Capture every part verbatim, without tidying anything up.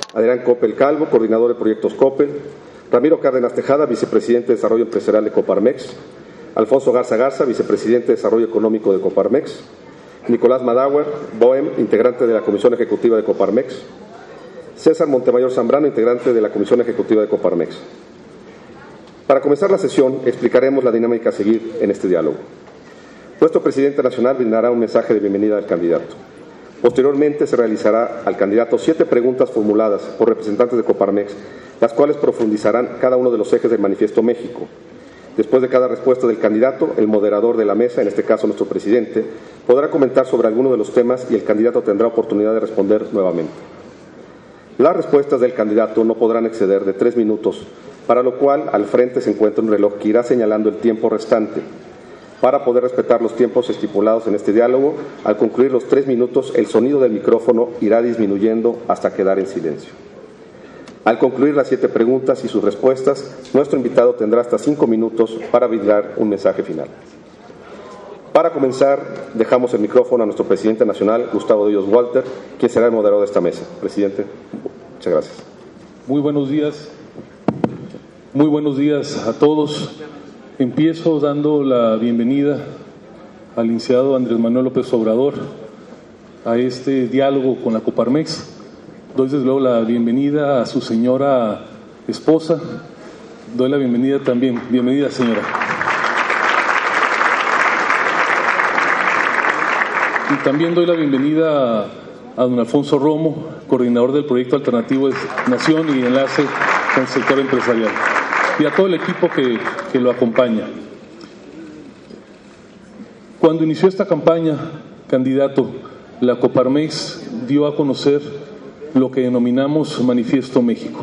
Adrián Coppel Calvo, coordinador de proyectos Coppel, Ramiro Cárdenas Tejada, vicepresidente de Desarrollo Empresarial de Coparmex, Alfonso Garza Garza, vicepresidente de Desarrollo Económico de Coparmex, Nicolás Madauer, Bohem, integrante de la Comisión Ejecutiva de Coparmex, César Montemayor Zambrano, integrante de la Comisión Ejecutiva de Coparmex. Para comenzar la sesión, explicaremos la dinámica a seguir en este diálogo. Nuestro presidente nacional brindará un mensaje de bienvenida al candidato. Posteriormente se realizará al candidato siete preguntas formuladas por representantes de Coparmex, las cuales profundizarán cada uno de los ejes del Manifiesto México. Después de cada respuesta del candidato, el moderador de la mesa, en este caso nuestro presidente, podrá comentar sobre alguno de los temas y el candidato tendrá oportunidad de responder nuevamente. Las respuestas del candidato no podrán exceder de tres minutos, para lo cual al frente se encuentra un reloj que irá señalando el tiempo restante. Para poder respetar los tiempos estipulados en este diálogo, al concluir los tres minutos, el sonido del micrófono irá disminuyendo hasta quedar en silencio. Al concluir las siete preguntas y sus respuestas, nuestro invitado tendrá hasta cinco minutos para brindar un mensaje final. Para comenzar, dejamos el micrófono a nuestro presidente nacional, Gustavo Díaz Walter, quien será el moderador de esta mesa. Presidente, muchas gracias. Muy buenos días. Muy buenos días a todos. Empiezo dando la bienvenida al licenciado Andrés Manuel López Obrador a este diálogo con la Coparmex. Doy desde luego la bienvenida a su señora esposa. Doy la bienvenida también. Bienvenida, señora. Y también doy la bienvenida a, a don Alfonso Romo, coordinador del proyecto alternativo de Nación y enlace con el sector empresarial, y a todo el equipo que, que lo acompaña. Cuando inició esta campaña, candidato, la Coparmex dio a conocer lo que denominamos Manifiesto México.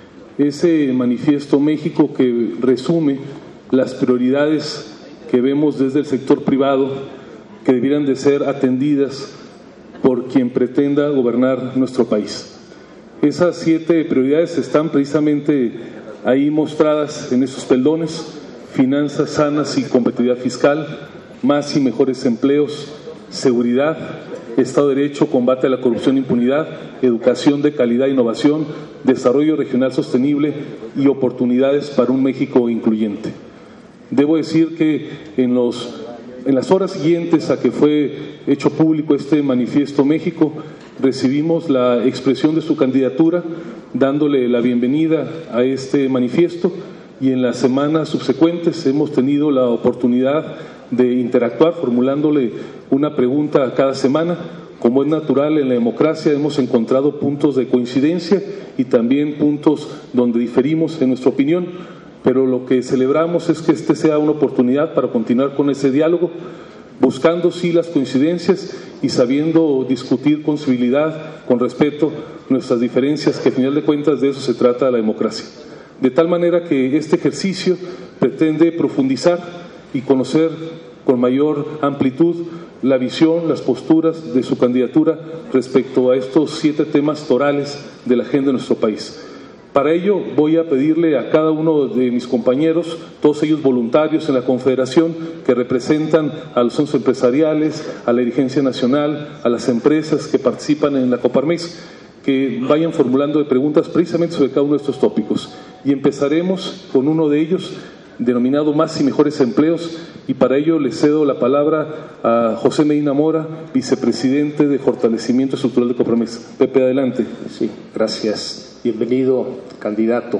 Ese Manifiesto México que resume las prioridades que vemos desde el sector privado que debieran de ser atendidas por quien pretenda gobernar nuestro país. Esas siete prioridades están precisamente ahí mostradas en esos peldones: finanzas sanas y competitividad fiscal, más y mejores empleos, seguridad, Estado de Derecho, combate a la corrupción e impunidad, educación de calidad e innovación, desarrollo regional sostenible y oportunidades para un México incluyente. Debo decir que en, los, en las horas siguientes a que fue hecho público este Manifiesto México, recibimos la expresión de su candidatura, dándole la bienvenida a este manifiesto, y en las semanas subsecuentes hemos tenido la oportunidad de interactuar formulándole una pregunta cada semana. Como es natural en la democracia, hemos encontrado puntos de coincidencia y también puntos donde diferimos en nuestra opinión, pero lo que celebramos es que este sea una oportunidad para continuar con ese diálogo, buscando sí las coincidencias y sabiendo discutir con civilidad, con respeto, nuestras diferencias, que al final de cuentas de eso se trata la democracia. De tal manera que este ejercicio pretende profundizar y conocer con mayor amplitud la visión, las posturas de su candidatura respecto a estos siete temas torales de la agenda de nuestro país. Para ello voy a pedirle a cada uno de mis compañeros, todos ellos voluntarios en la Confederación, que representan a los centros empresariales, a la dirigencia nacional, a las empresas que participan en la Coparmex, que vayan formulando preguntas precisamente sobre cada uno de estos tópicos. Y empezaremos con uno de ellos, denominado Más y Mejores Empleos, y para ello le cedo la palabra a José Medina Mora, vicepresidente de Fortalecimiento Estructural de Coparmex. Pepe, adelante. Sí, gracias. Bienvenido, candidato.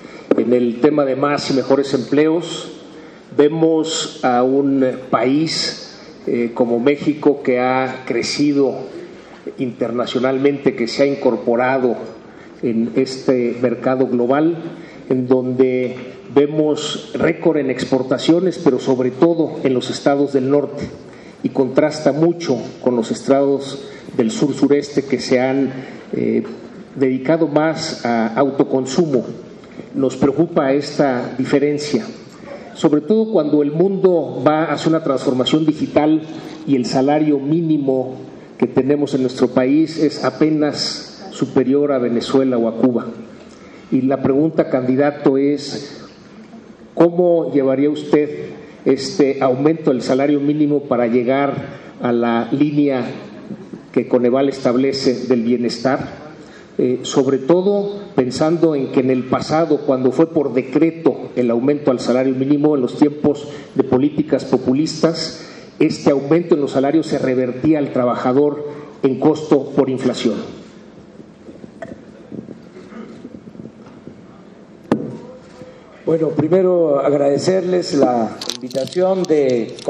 En el tema de Más y Mejores Empleos, vemos a un país eh, como México, que ha crecido internacionalmente, que se ha incorporado en este mercado global, en donde vemos récord en exportaciones, pero sobre todo en los estados del norte, y contrasta mucho con los estados del sur-sureste, que se han eh, dedicado más a autoconsumo. Nos preocupa esta diferencia, sobre todo cuando el mundo va hacia una transformación digital y el salario mínimo que tenemos en nuestro país es apenas superior a Venezuela o a Cuba. Y la pregunta, candidato, es: ¿cómo llevaría usted este aumento del salario mínimo para llegar a la línea que Coneval establece del bienestar? eh, sobre todo pensando en que en el pasado, cuando fue por decreto el aumento al salario mínimo en los tiempos de políticas populistas, este aumento en los salarios se revertía al trabajador en costo por inflación. Bueno, primero agradecerles la invitación de